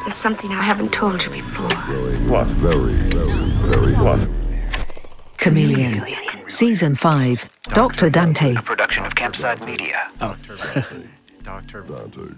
There's something I haven't told you before. What? Very what? Chameleon. Season 5. Dr. Dante. A production of Campside Media. Dr. Dante.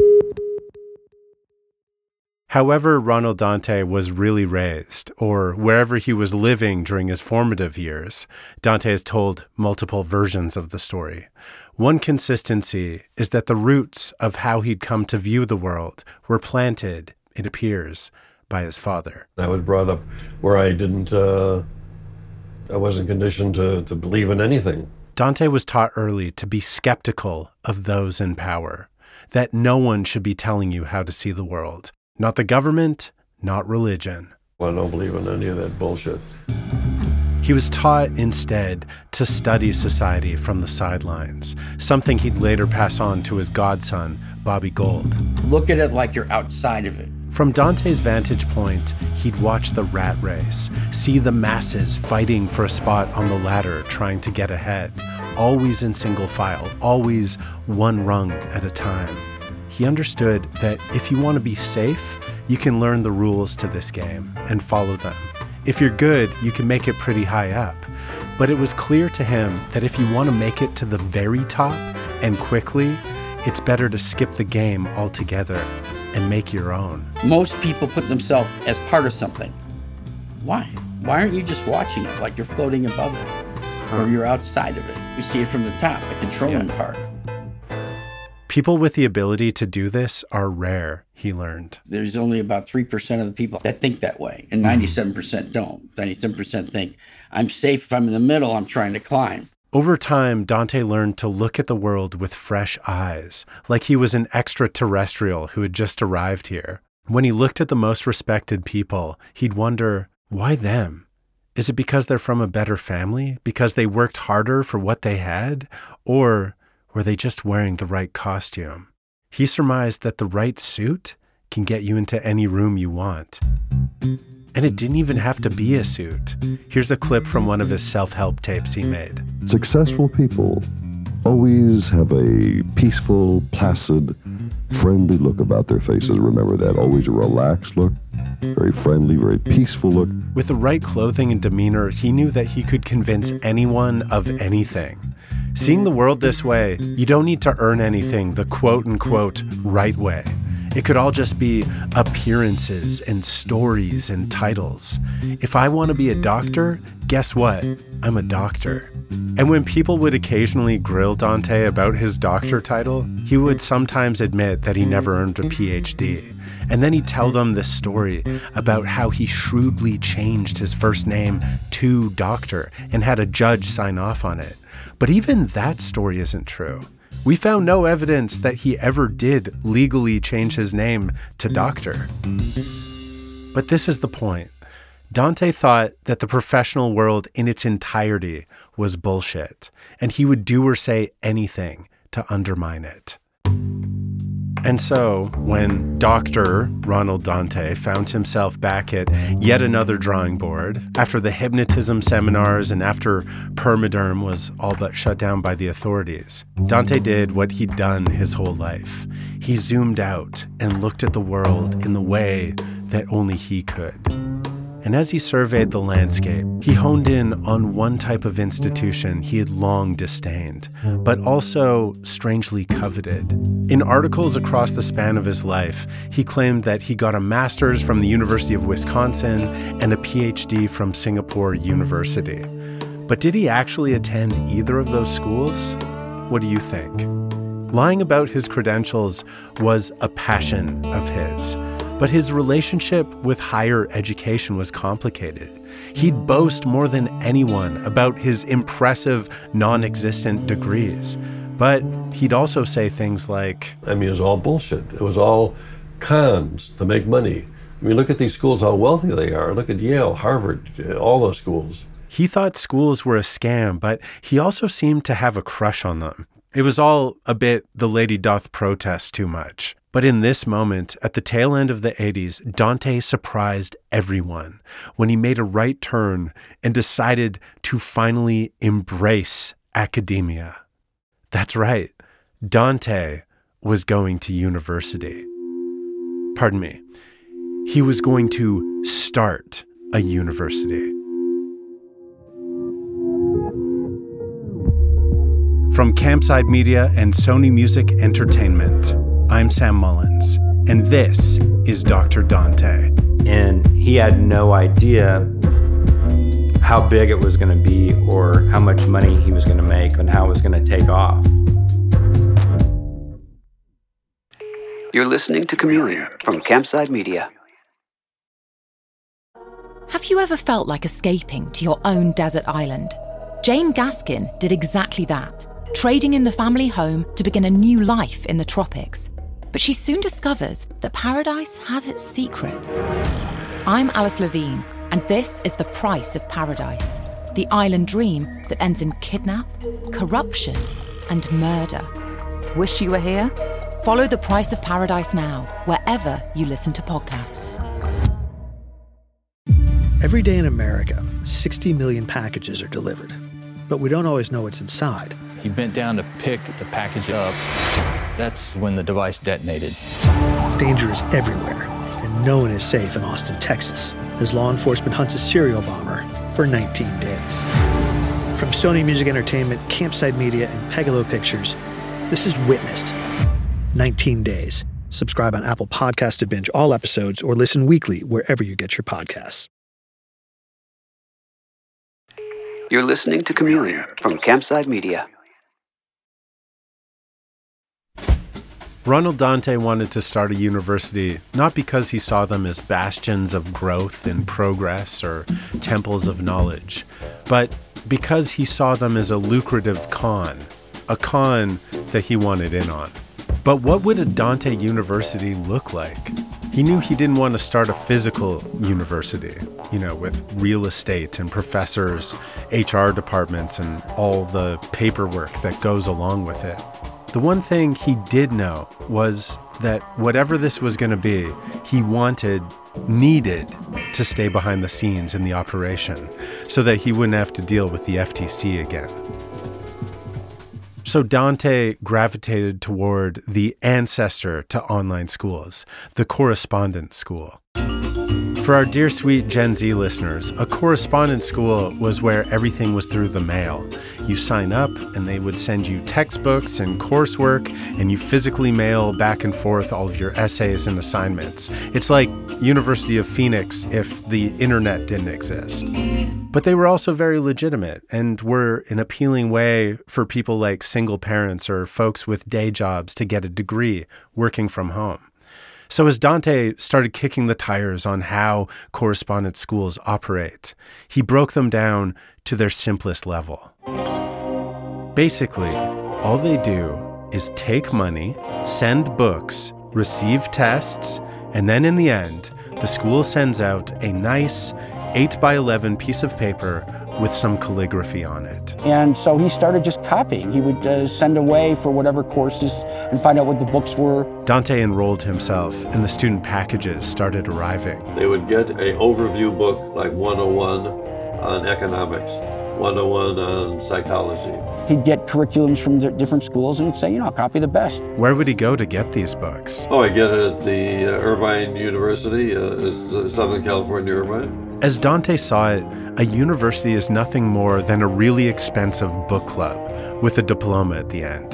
However Ronald Dante was really raised, or wherever he was living during his formative years, Dante has told multiple versions of the story. One consistency is that the roots of how he'd come to view the world were planted, it appears, by his father. I was brought up where I wasn't conditioned to believe in anything. Dante was taught early to be skeptical of those in power, that no one should be telling you how to see the world. Not the government, not religion. I don't believe in any of that bullshit. He was taught instead to study society from the sidelines, something he'd later pass on to his godson, Bobby Gold. Look at it like you're outside of it. From Dante's vantage point, he'd watch the rat race, see the masses fighting for a spot on the ladder trying to get ahead, always in single file, always one rung at a time. He understood that if you want to be safe, you can learn the rules to this game and follow them. If you're good, you can make it pretty high up. But it was clear to him that if you want to make it to the very top and quickly, it's better to skip the game altogether and make your own. Most people put themselves as part of something. Why? Why aren't you just watching it like you're floating above it? Or you're outside of it? You see it from the top, the controlling part. People with the ability to do this are rare, he learned. There's only about 3% of the people that think that way, and 97% don't. 97% think, I'm safe if I'm in the middle, I'm trying to climb. Over time, Dante learned to look at the world with fresh eyes, like he was an extraterrestrial who had just arrived here. When he looked at the most respected people, he'd wonder, why them? Is it because they're from a better family? Because they worked harder for what they had? Or were they just wearing the right costume? He surmised that the right suit can get you into any room you want. And it didn't even have to be a suit. Here's a clip from one of his self-help tapes he made. Successful people always have a peaceful, placid, friendly look about their faces. Remember that. Always a relaxed look, very friendly, very peaceful look. With the right clothing and demeanor, he knew that he could convince anyone of anything. Seeing the world this way, you don't need to earn anything the quote-unquote right way. It could all just be appearances and stories and titles. If I want to be a doctor, guess what? I'm a doctor. And when people would occasionally grill Dante about his doctor title, he would sometimes admit that he never earned a PhD. And then he'd tell them this story about how he shrewdly changed his first name to Doctor and had a judge sign off on it. But even that story isn't true. We found no evidence that he ever did legally change his name to Doctor. But this is the point. Dante thought that the professional world in its entirety was bullshit, and he would do or say anything to undermine it. And so, when Dr. Ronald Dante found himself back at yet another drawing board, after the hypnotism seminars and after Permaderm was all but shut down by the authorities, Dante did what he'd done his whole life. He zoomed out and looked at the world in the way that only he could. And as he surveyed the landscape, he honed in on one type of institution he had long disdained, but also strangely coveted. In articles across the span of his life, he claimed that he got a master's from the University of Wisconsin and a PhD from Singapore University. But did he actually attend either of those schools? What do you think? Lying about his credentials was a passion of his. But his relationship with higher education was complicated. He'd boast more than anyone about his impressive, non-existent degrees. But he'd also say things like, I mean, it was all bullshit. It was all cons to make money. I mean, look at these schools, how wealthy they are. Look at Yale, Harvard, all those schools. He thought schools were a scam, but he also seemed to have a crush on them. It was all a bit the lady doth protest too much. But in this moment, at the tail end of the 80s, Dante surprised everyone when he made a right turn and decided to finally embrace academia. That's right, Dante was going to university. pardon me, he was going to start a university. From Campside Media and Sony Music Entertainment, I'm Sam Mullins, and this is Dr. Dante. And he had no idea how big it was going to be or how much money he was going to make and how it was going to take off. You're listening to Chameleon from Campside Media. Have you ever felt like escaping to your own desert island? Jane Gaskin did exactly that, trading in the family home to begin a new life in the tropics. But she soon discovers that paradise has its secrets. I'm Alice Levine, and this is The Price of Paradise, the island dream that ends in kidnap, corruption, and murder. Wish you were here? Follow The Price of Paradise now, wherever you listen to podcasts. Every day in America, 60 million packages are delivered, but we don't always know what's inside. He bent down to pick the package up. That's when the device detonated. Danger is everywhere, and no one is safe in Austin, Texas, as law enforcement hunts a serial bomber for 19 days. From Sony Music Entertainment, Campside Media, and Pegalo Pictures, this is Witnessed. 19 Days. Subscribe on Apple Podcasts to binge all episodes or listen weekly wherever you get your podcasts. You're listening to Chameleon from Campside Media. Ronald Dante wanted to start a university not because he saw them as bastions of growth and progress or temples of knowledge, but because he saw them as a lucrative con, a con that he wanted in on. But what would a Dante University look like? He knew he didn't want to start a physical university, with real estate and professors, HR departments, and all the paperwork that goes along with it. The one thing he did know was that whatever this was going to be, he needed to stay behind the scenes in the operation so that he wouldn't have to deal with the FTC again. So Dante gravitated toward the ancestor to online schools, the correspondence school. For our dear sweet Gen Z listeners, a correspondence school was where everything was through the mail. You sign up and they would send you textbooks and coursework, and you physically mail back and forth all of your essays and assignments. It's like University of Phoenix if the internet didn't exist. But they were also very legitimate and were an appealing way for people like single parents or folks with day jobs to get a degree working from home. So as Dante started kicking the tires on how correspondence schools operate, he broke them down to their simplest level. Basically, all they do is take money, send books, receive tests, and then in the end, the school sends out a nice 8x11 piece of paper with some calligraphy on it. And so he started just copying. He would send away for whatever courses and find out what the books were. Dante enrolled himself, and the student packages started arriving. They would get an overview book like 101 on economics, 101 on psychology. He'd get curriculums from different schools and he'd say, copy the best. Where would he go to get these books? Oh, I get it at the Irvine University, Southern California, Irvine. As Dante saw it, a university is nothing more than a really expensive book club with a diploma at the end.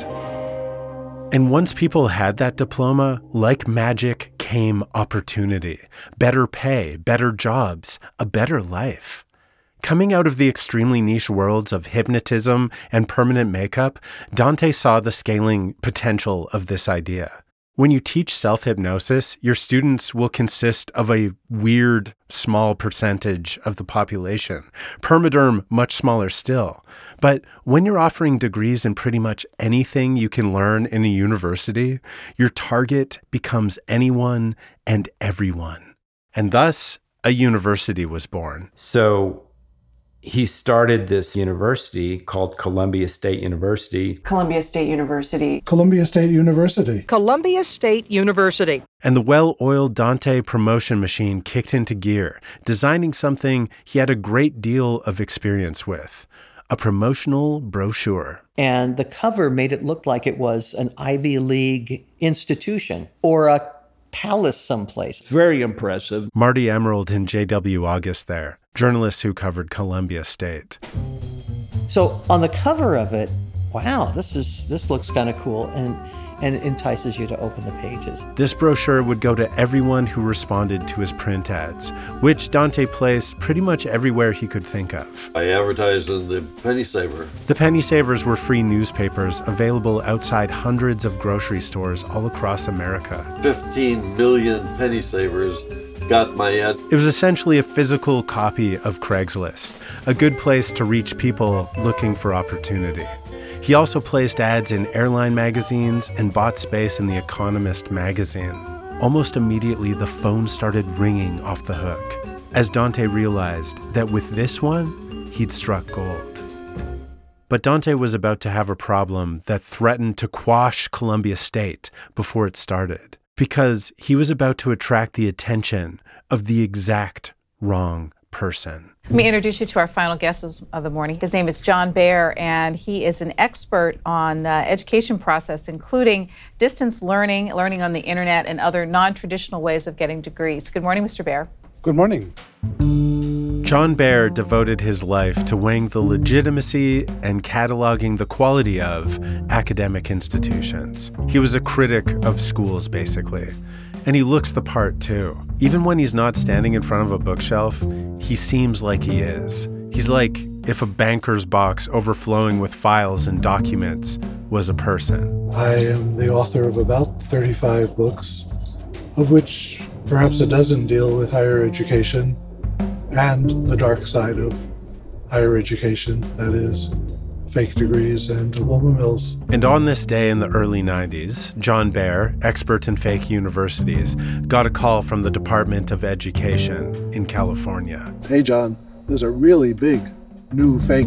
And once people had that diploma, like magic came opportunity, better pay, better jobs, a better life. Coming out of the extremely niche worlds of hypnotism and permanent makeup, Dante saw the scaling potential of this idea. When you teach self-hypnosis, your students will consist of a weird, small percentage of the population. Permaderm, much smaller still. But when you're offering degrees in pretty much anything you can learn in a university, your target becomes anyone and everyone. And thus, a university was born. So he started this university called Columbia State University. Columbia State University. Columbia State University. Columbia State University. And the well-oiled Dante promotion machine kicked into gear, designing something he had a great deal of experience with, a promotional brochure. And the cover made it look like it was an Ivy League institution or a palace someplace. Very impressive. Marty Emerald and J.W. August there, journalists who covered Columbia State. So on the cover of it, wow, this looks kind of cool and entices you to open the pages. This brochure would go to everyone who responded to his print ads, which Dante placed pretty much everywhere he could think of. I advertised in the Penny Saver. The Penny Savers were free newspapers available outside hundreds of grocery stores all across America. 15 million Penny Savers got my ad. It was essentially a physical copy of Craigslist, a good place to reach people looking for opportunity. He also placed ads in airline magazines and bought space in The Economist magazine. Almost immediately, the phone started ringing off the hook, as Dante realized that with this one, he'd struck gold. But Dante was about to have a problem that threatened to quash Columbia State before it started, because he was about to attract the attention of the exact wrong person. Let me introduce you to our final guest of the morning. His name is John Bear, and he is an expert on education process, including distance learning, learning on the internet, and other non-traditional ways of getting degrees. Good morning, Mr. Bear. Good morning. John Bear devoted his life to weighing the legitimacy and cataloging the quality of academic institutions. He was a critic of schools, basically. And he looks the part, too. Even when he's not standing in front of a bookshelf, he seems like he is. He's like if a banker's box overflowing with files and documents was a person. I am the author of about 35 books, of which perhaps a dozen deal with higher education and the dark side of higher education, that is, fake degrees and diploma mills. And on this day in the early 90s, John Bear, expert in fake universities, got a call from the Department of Education in California. Hey, John, there's a really big new fake,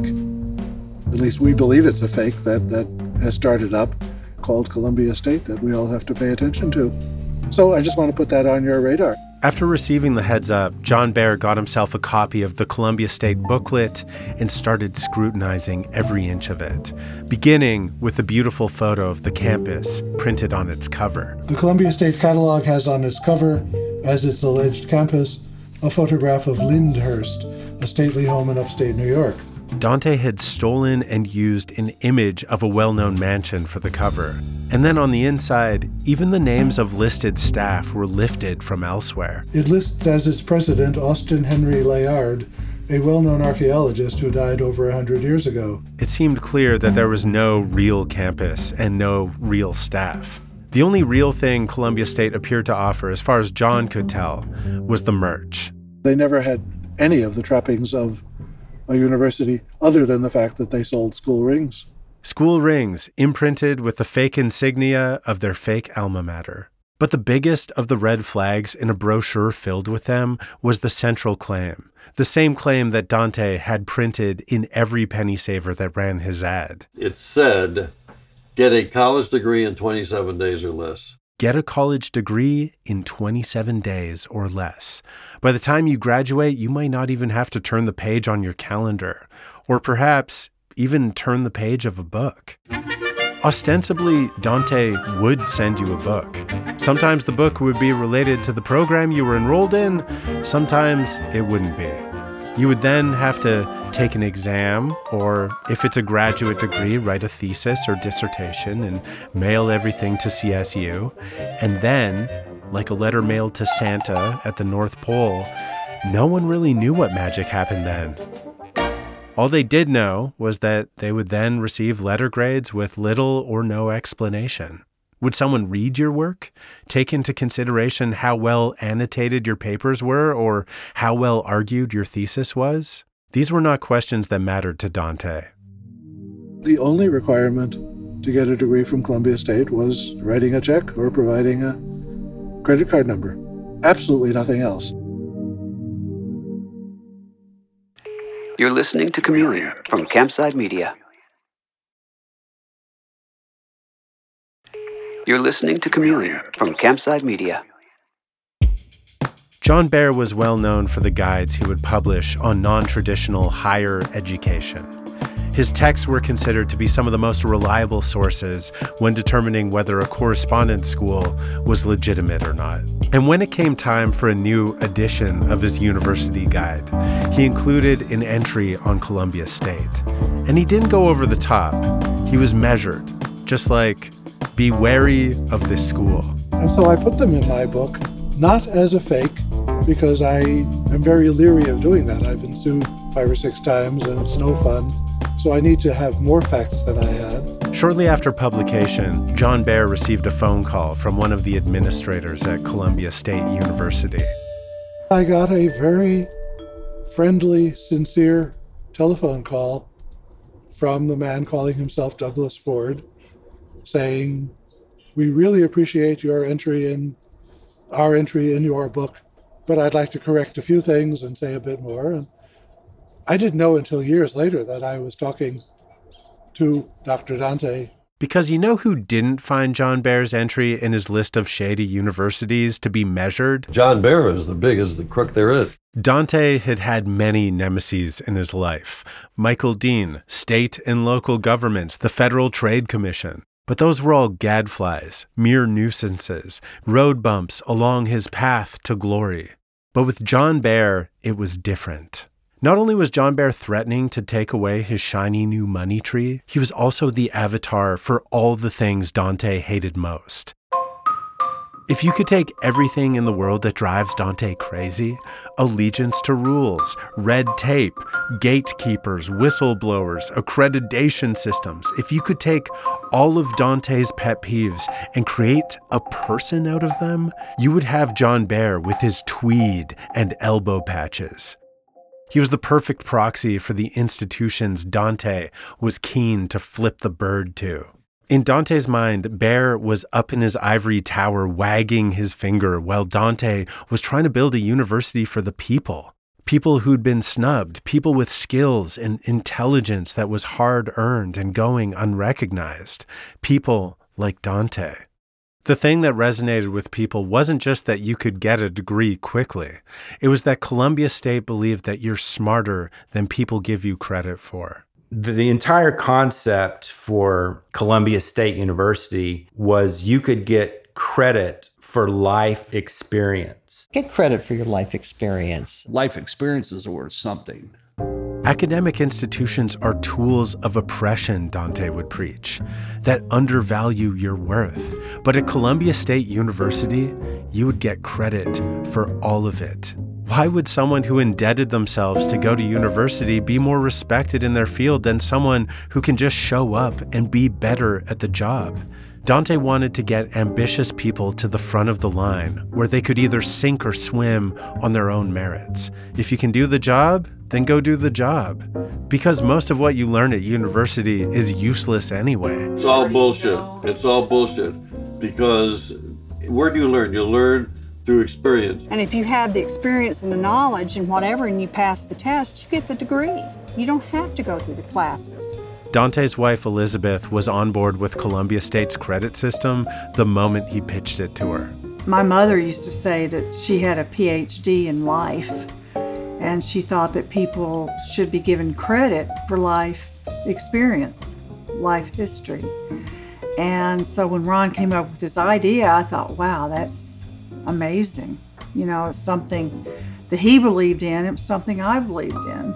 at least we believe it's a fake, that has started up called Columbia State that we all have to pay attention to. So I just want to put that on your radar. After receiving the heads up, John Bear got himself a copy of the Columbia State booklet and started scrutinizing every inch of it, beginning with the beautiful photo of the campus printed on its cover. The Columbia State catalog has on its cover, as its alleged campus, a photograph of Lyndhurst, a stately home in upstate New York. Dante had stolen and used an image of a well-known mansion for the cover. And then on the inside, even the names of listed staff were lifted from elsewhere. It lists as its president Austin Henry Layard, a well-known archaeologist who died over 100 years ago. It seemed clear that there was no real campus and no real staff. The only real thing Columbia State appeared to offer, as far as John could tell, was the merch. They never had any of the trappings of a university other than the fact that they sold school rings. School rings imprinted with the fake insignia of their fake alma mater. But the biggest of the red flags in a brochure filled with them was the central claim, the same claim that Dante had printed in every penny saver that ran his ad. It said, get a college degree in 27 days or less. Get a college degree in 27 days or less. By the time you graduate, you might not even have to turn the page on your calendar, or perhaps even turn the page of a book. Ostensibly, Dante would send you a book. Sometimes the book would be related to the program you were enrolled in, sometimes it wouldn't be. You would then have to take an exam, or if it's a graduate degree, write a thesis or dissertation and mail everything to CSU. And then, like a letter mailed to Santa at the North Pole, no one really knew what magic happened then. All they did know was that they would then receive letter grades with little or no explanation. Would someone read your work, take into consideration how well annotated your papers were or how well argued your thesis was? These were not questions that mattered to Dante. The only requirement to get a degree from Columbia State was writing a check or providing a credit card number. Absolutely nothing else. You're listening to Chameleon from Campside Media. You're listening to Chameleon from Campside Media. John Bear was well known for the guides he would publish on non-traditional higher education. His texts were considered to be some of the most reliable sources when determining whether a correspondence school was legitimate or not. And when it came time for a new edition of his university guide, he included an entry on Columbia State. And he didn't go over the top. He was measured, just like, be wary of this school. And so I put them in my book, not as a fake, because I am very leery of doing that. I've been sued 5 or 6 times, and it's no fun. So I need to have more facts than I had. Shortly after publication, John Bear received a phone call from one of the administrators at Columbia State University. I got a very friendly, sincere telephone call from the man calling himself Douglas Ford, saying, "We really appreciate our entry in your book, but I'd like to correct a few things and say a bit more." And I didn't know until years later that I was talking to Dr. Dante. Because you know who didn't find John Bear's entry in his list of shady universities to be measured? John Bear is the biggest crook there is. Dante had had many nemesis in his life. Michael Dean, state and local governments, the Federal Trade Commission. But those were all gadflies, mere nuisances, road bumps along his path to glory. But with John Bear, it was different. Not only was John Bear threatening to take away his shiny new money tree, he was also the avatar for all the things Dante hated most. If you could take everything in the world that drives Dante crazy, allegiance to rules, red tape, gatekeepers, whistleblowers, accreditation systems, if you could take all of Dante's pet peeves and create a person out of them, you would have John Bear with his tweed and elbow patches. He was the perfect proxy for the institutions Dante was keen to flip the bird to. In Dante's mind, Bear was up in his ivory tower wagging his finger while Dante was trying to build a university for the people. People who'd been snubbed, people with skills and intelligence that was hard-earned and going unrecognized. People like Dante. The thing that resonated with people wasn't just that you could get a degree quickly. It was that Columbia State believed that you're smarter than people give you credit for. The entire concept for Columbia State University was you could get credit for life experience. Get credit for your life experience. Life experiences are worth something. Academic institutions are tools of oppression, Dante would preach, that undervalue your worth. But at Columbia State University, you would get credit for all of it. Why would someone who indebted themselves to go to university be more respected in their field than someone who can just show up and be better at the job? Dante wanted to get ambitious people to the front of the line, where they could either sink or swim on their own merits. If you can do the job, then go do the job. Because most of what you learn at university is useless anyway. It's all bullshit. It's all bullshit. Because where do you learn? You learn through experience. And if you have the experience and the knowledge and whatever, and you pass the test, you get the degree. You don't have to go through the classes. Dante's wife, Elizabeth, was on board with Columbia State's credit system the moment he pitched it to her. My mother used to say that she had a PhD in life, and she thought that people should be given credit for life experience, life history. And so when Ron came up with this idea, I thought, wow, that's amazing. You know, it's something that he believed in. It was something I believed in.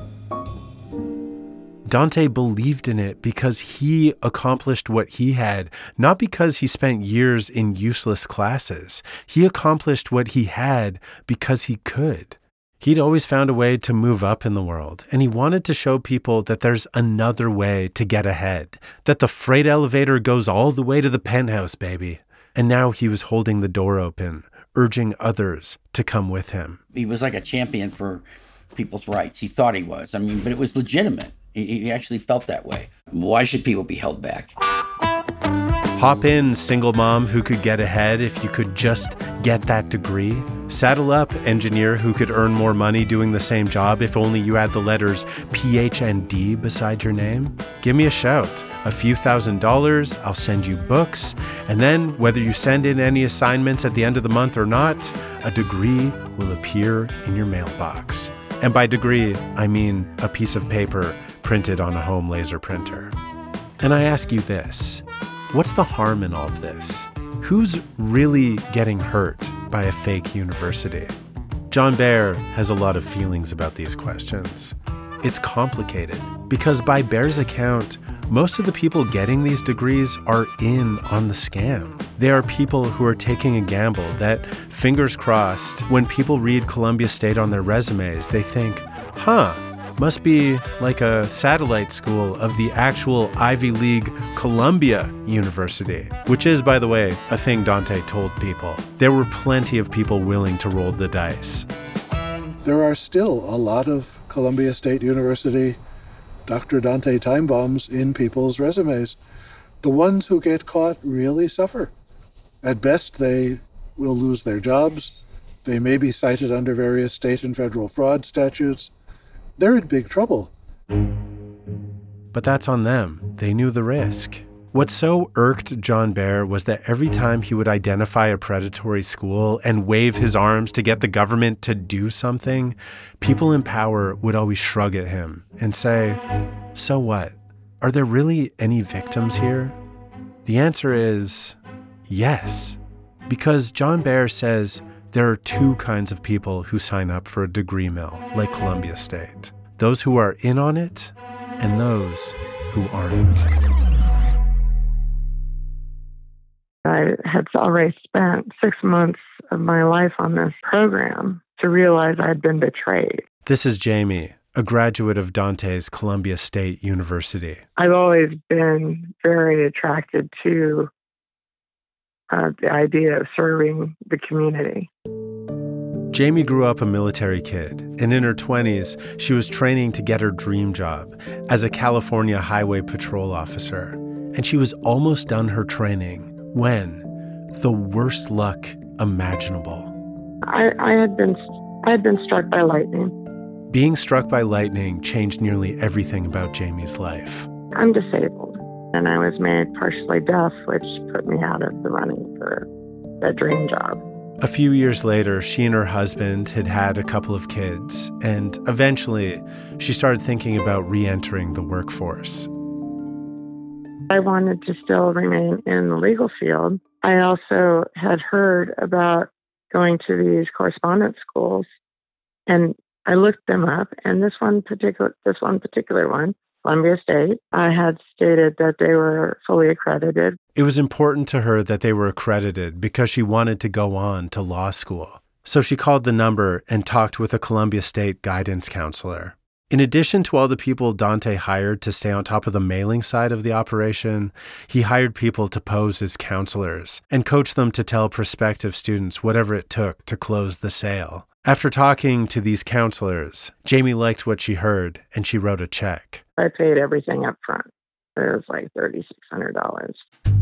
Dante believed in it because he accomplished what he had, not because he spent years in useless classes. He accomplished what he had because he could. He'd always found a way to move up in the world, and he wanted to show people that there's another way to get ahead, that the freight elevator goes all the way to the penthouse, baby. And now he was holding the door open, urging others to come with him. He was like a champion for people's rights. He thought he was. But it was legitimate. He actually felt that way. Why should people be held back? Hop in, single mom who could get ahead if you could just get that degree. Saddle up, engineer who could earn more money doing the same job if only you had the letters PH and D beside your name. Give me a shout. A few $1,000s, I'll send you books, and then whether you send in any assignments at the end of the month or not, a degree will appear in your mailbox. And by degree, I mean a piece of paper printed on a home laser printer. And I ask you this, what's the harm in all of this? Who's really getting hurt by a fake university? John Bear has a lot of feelings about these questions. It's complicated because by Bear's account, most of the people getting these degrees are in on the scam. They are people who are taking a gamble that, fingers crossed, when people read Columbia State on their resumes, they think, must be like a satellite school of the actual Ivy League Columbia University, which is, by the way, a thing Dante told people. There were plenty of people willing to roll the dice. There are still a lot of Columbia State University Dr. Dante time bombs in people's resumes. The ones who get caught really suffer. At best, they will lose their jobs. They may be cited under various state and federal fraud statutes. They're in big trouble. But that's on them. They knew the risk. What so irked John Bear was that every time he would identify a predatory school and wave his arms to get the government to do something, people in power would always shrug at him and say, "So what? Are there really any victims here?" The answer is yes, because John Bear says there are two kinds of people who sign up for a degree mill like Columbia State: those who are in on it and those who aren't. I had already spent 6 months of my life on this program to realize I'd been betrayed. This is Jamie, a graduate of Dante's Columbia State University. I've always been very attracted to the idea of serving the community. Jamie grew up a military kid, and in her 20s, she was training to get her dream job as a California Highway Patrol officer. And she was almost done her training when the worst luck imaginable. I had been struck by lightning. Being struck by lightning changed nearly everything about Jamie's life. I'm disabled, and I was made partially deaf, which put me out of the running for that dream job. A few years later, she and her husband had had a couple of kids, and eventually she started thinking about re-entering the workforce. I wanted to still remain in the legal field. I also had heard about going to these correspondence schools, and I looked them up. And this one particular one, Columbia State, I had stated that they were fully accredited. It was important to her that they were accredited because she wanted to go on to law school. So she called the number and talked with a Columbia State guidance counselor. In addition to all the people Dante hired to stay on top of the mailing side of the operation, he hired people to pose as counselors and coach them to tell prospective students whatever it took to close the sale. After talking to these counselors, Jamie liked what she heard and she wrote a check. I paid everything up front. It was like $3,600.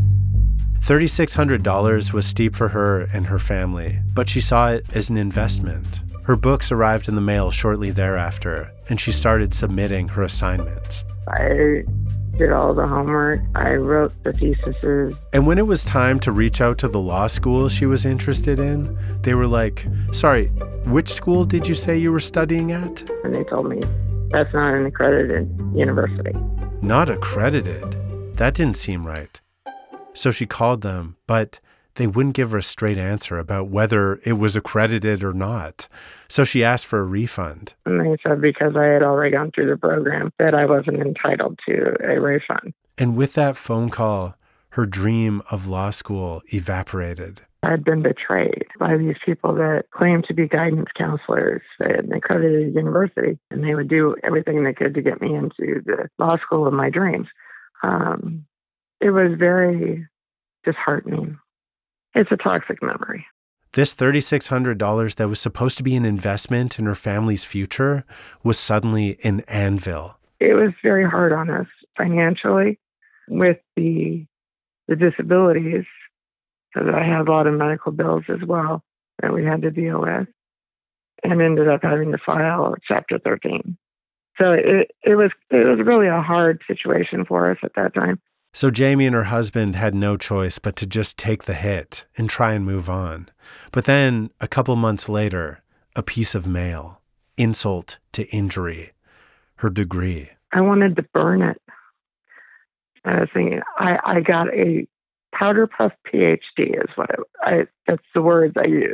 $3,600 was steep for her and her family, but she saw it as an investment. Her books arrived in the mail shortly thereafter, and she started submitting her assignments. I did all the homework. I wrote the theses. And when it was time to reach out to the law school she was interested in, they were like, "Sorry, which school did you say you were studying at?" And they told me, "That's not an accredited university." Not accredited? That didn't seem right. So she called them, but they wouldn't give her a straight answer about whether it was accredited or not. So she asked for a refund. And they said because I had already gone through the program that I wasn't entitled to a refund. And with that phone call, her dream of law school evaporated. I'd been betrayed by these people that claimed to be guidance counselors at an accredited university, and they would do everything they could to get me into the law school of my dreams. It was very disheartening. It's a toxic memory. This $3,600 that was supposed to be an investment in her family's future was suddenly an anvil. It was very hard on us financially with the disabilities, because I had a lot of medical bills as well that we had to deal with, and ended up having to file Chapter 13. So it was really a hard situation for us at that time. So Jamie and her husband had no choice but to just take the hit and try and move on. But then, a couple months later, a piece of mail, insult to injury, her degree. I wanted to burn it. I was thinking, I got a powder puff PhD is what that's the words I use.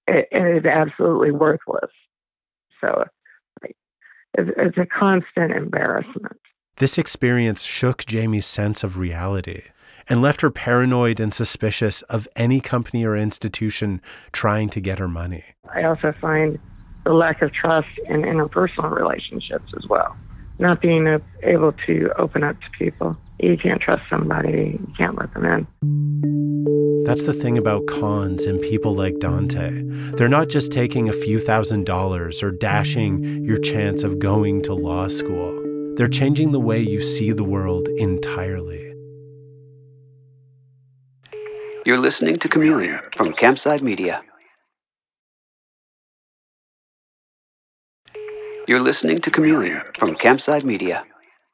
it is absolutely worthless. So it's a constant embarrassment. This experience shook Jamie's sense of reality and left her paranoid and suspicious of any company or institution trying to get her money. I also find the lack of trust in interpersonal relationships as well. Not being able to open up to people. You can't trust somebody, you can't let them in. That's the thing about cons and people like Dante. They're not just taking a few $1,000s or dashing your chance of going to law school. They're changing the way you see the world entirely. You're listening to Chameleon from Campside Media. You're listening to Chameleon from Campside Media.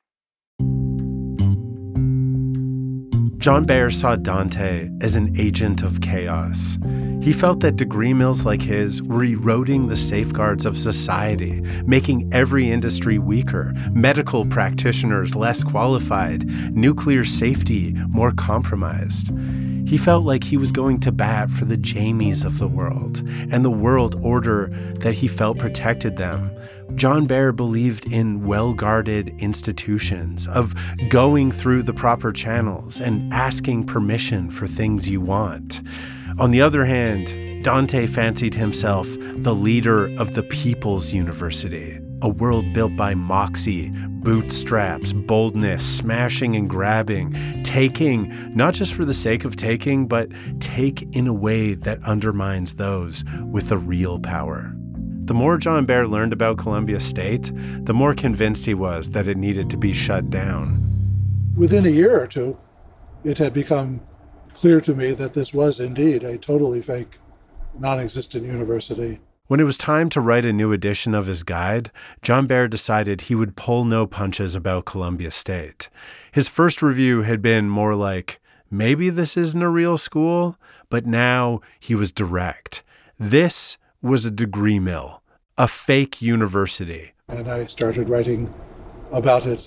John Baer saw Dante as an agent of chaos. He felt that degree mills like his were eroding the safeguards of society, making every industry weaker, medical practitioners less qualified, nuclear safety more compromised. He felt like he was going to bat for the Jamies of the world and the world order that he felt protected them. John Baer believed in well-guarded institutions, of going through the proper channels and asking permission for things you want. On the other hand, Dante fancied himself the leader of the People's University, a world built by moxie, bootstraps, boldness, smashing and grabbing, taking, not just for the sake of taking, but take in a way that undermines those with the real power. The more John Baer learned about Columbia State, the more convinced he was that it needed to be shut down. Within a year or two, it had become clear to me that this was indeed a totally fake, non-existent university. When it was time to write a new edition of his guide, John Baer decided he would pull no punches about Columbia State. His first review had been more like, maybe this isn't a real school, but now he was direct. This was a degree mill, a fake university. And I started writing about it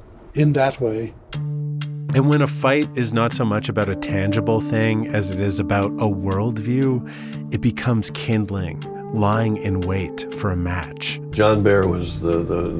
in that way. And when a fight is not so much about a tangible thing as it is about a worldview, it becomes kindling, lying in wait for a match. John Baer was he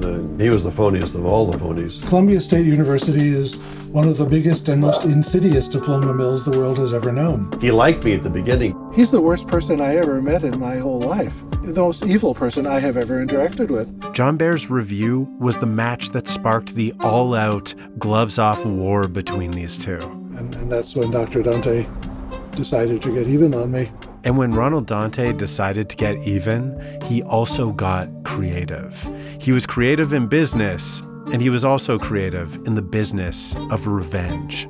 was the phoniest of all the phonies. Columbia State University is one of the biggest and most insidious diploma mills the world has ever known. He liked me at the beginning. He's the worst person I ever met in my whole life. The most evil person I have ever interacted with. John Baer's review was the match that sparked the all-out, gloves-off war between these two. And that's when Dr. Dante decided to get even on me. And when Ronald Dante decided to get even, he also got creative. He was creative in business, and he was also creative in the business of revenge.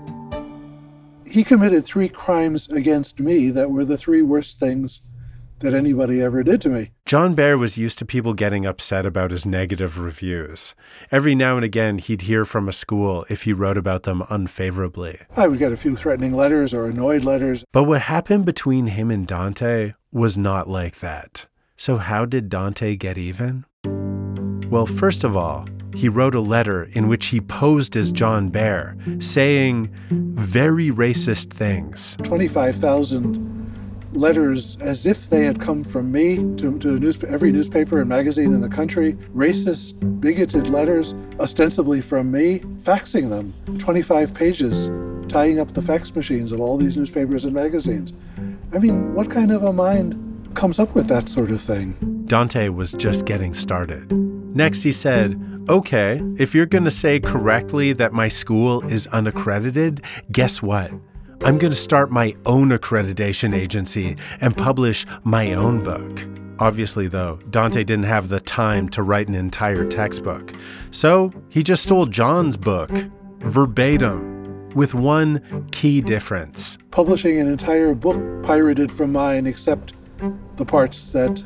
He committed 3 crimes against me that were the 3 worst things that anybody ever did to me. John Baer was used to people getting upset about his negative reviews. Every now and again, he'd hear from a school if he wrote about them unfavorably. I would get a few threatening letters or annoyed letters. But what happened between him and Dante was not like that. So how did Dante get even? Well, first of all, he wrote a letter in which he posed as John Baer, saying very racist things. 25,000 letters as if they had come from me to every newspaper and magazine in the country. Racist, bigoted letters, ostensibly from me, faxing them. 25 pages, tying up the fax machines of all these newspapers and magazines. I mean, what kind of a mind comes up with that sort of thing? Dante was just getting started. Next, he said, okay, if you're going to say correctly that my school is unaccredited, guess what? I'm going to start my own accreditation agency and publish my own book. Obviously, though, Dante didn't have the time to write an entire textbook. So he just stole John's book, verbatim, with one key difference. Publishing an entire book pirated from mine, except the parts that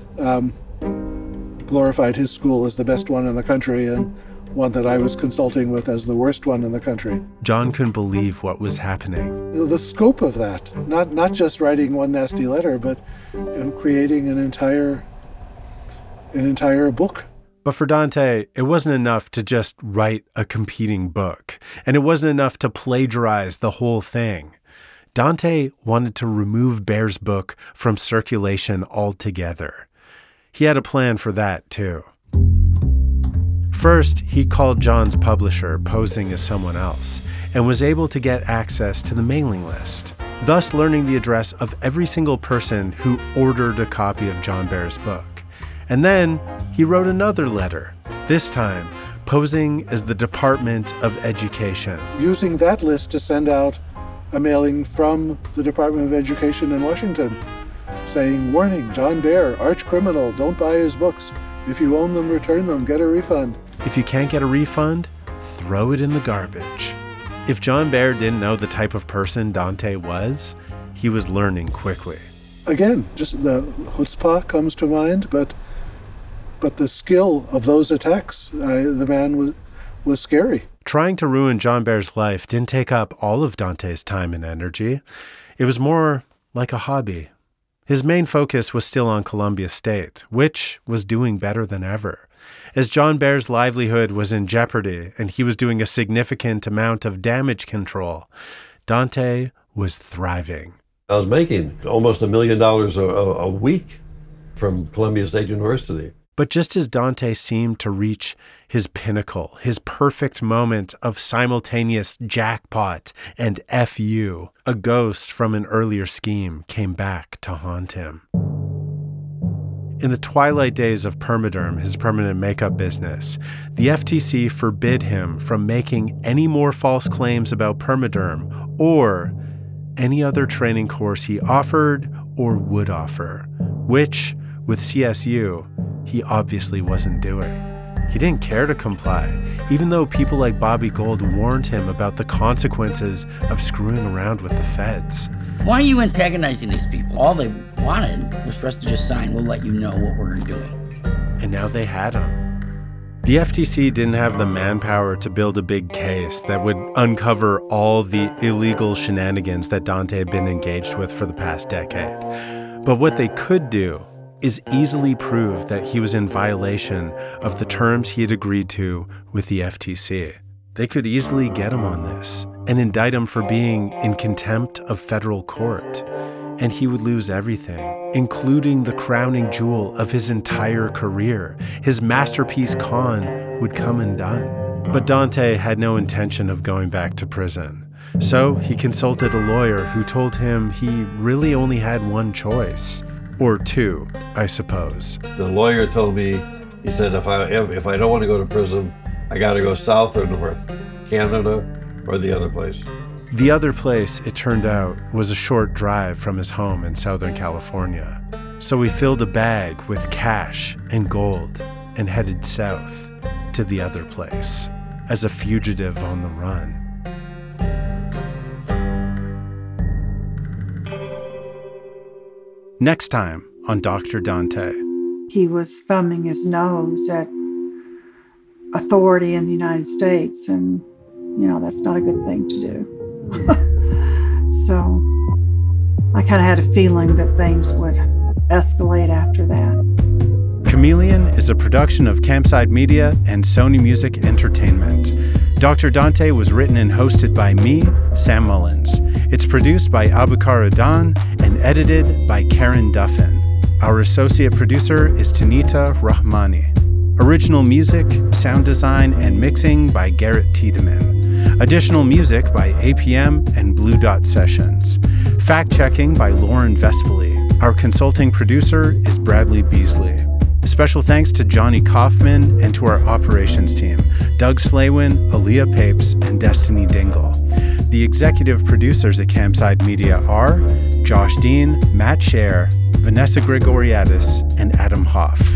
glorified his school as the best one in the country and one that I was consulting with as the worst one in the country. John couldn't believe what was happening. The scope of that, not just writing one nasty letter, but creating an entire book. But for Dante, it wasn't enough to just write a competing book, and it wasn't enough to plagiarize the whole thing. Dante wanted to remove Baer's book from circulation altogether. He had a plan for that, too. First, he called John's publisher, posing as someone else, and was able to get access to the mailing list, thus learning the address of every single person who ordered a copy of John Baer's book. And then he wrote another letter, this time posing as the Department of Education. Using that list to send out a mailing from the Department of Education in Washington saying, "Warning, John Baer, arch criminal, don't buy his books. If you own them, return them, get a refund." If you can't get a refund, throw it in the garbage. If John Baer didn't know the type of person Dante was, he was learning quickly. Again, just the chutzpah comes to mind, but the skill of those attacks, the man was scary. Trying to ruin John Baer's life didn't take up all of Dante's time and energy. It was more like a hobby. His main focus was still on Columbia State, which was doing better than ever. As John Baer's livelihood was in jeopardy and he was doing a significant amount of damage control, Dante was thriving. I was making almost $1 million a week from Columbia State University. But just as Dante seemed to reach his pinnacle, his perfect moment of simultaneous jackpot and FU, a ghost from an earlier scheme came back to haunt him. In the twilight days of Permaderm, his permanent makeup business, the FTC forbid him from making any more false claims about Permaderm or any other training course he offered or would offer, which, with CSU, he obviously wasn't doing. He didn't care to comply, even though people like Bobby Gold warned him about the consequences of screwing around with the feds. Why are you antagonizing these people? All they wanted was for us to just sign, we'll let you know what we're doing. And now they had him. The FTC didn't have the manpower to build a big case that would uncover all the illegal shenanigans that Dante had been engaged with for the past decade. But what they could do is easily prove that he was in violation of the terms he had agreed to with the FTC. They could easily get him on this and indict him for being in contempt of federal court. And he would lose everything, including the crowning jewel of his entire career. His masterpiece con would come undone. But Dante had no intention of going back to prison. So he consulted a lawyer who told him he really only had one choice. Or two, I suppose. The lawyer told me, he said, if I don't want to go to prison, I got to go south or north, Canada or the other place. The other place, it turned out, was a short drive from his home in Southern California. So he filled a bag with cash and gold and headed south to the other place as a fugitive on the run. Next time on Dr. Dante. He was thumbing his nose at authority in the United States, and, that's not a good thing to do. So I kind of had a feeling that things would escalate after that. Chameleon is a production of Campside Media and Sony Music Entertainment. Dr. Dante was written and hosted by me, Sam Mullins. It's produced by Abukar Adan and edited by Karen Duffin. Our associate producer is Tanita Rahmani. Original music, sound design, and mixing by Garrett Tiedemann. Additional music by APM and Blue Dot Sessions. Fact-checking by Lauren Vespoli. Our consulting producer is Bradley Beasley. Special thanks to Johnny Kaufman and to our operations team, Doug Slaywin, Aaliyah Papes, and Destiny Dingle. The executive producers at Campside Media are Josh Dean, Matt Scher, Vanessa Gregoriadis, and Adam Hoff.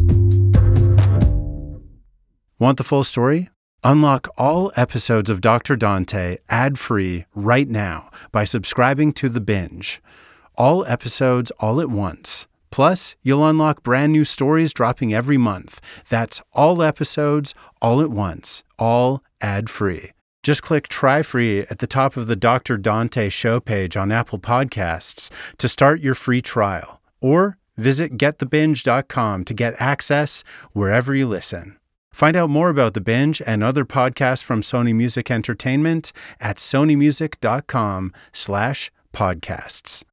Want the full story? Unlock all episodes of Dr. Dante ad-free right now by subscribing to The Binge. All episodes all at once. Plus, you'll unlock brand new stories dropping every month. That's all episodes all at once, all ad-free. Just click Try Free at the top of the Dr. Dante show page on Apple Podcasts to start your free trial. Or visit getthebinge.com to get access wherever you listen. Find out more about The Binge and other podcasts from Sony Music Entertainment at sonymusic.com/podcasts. podcasts.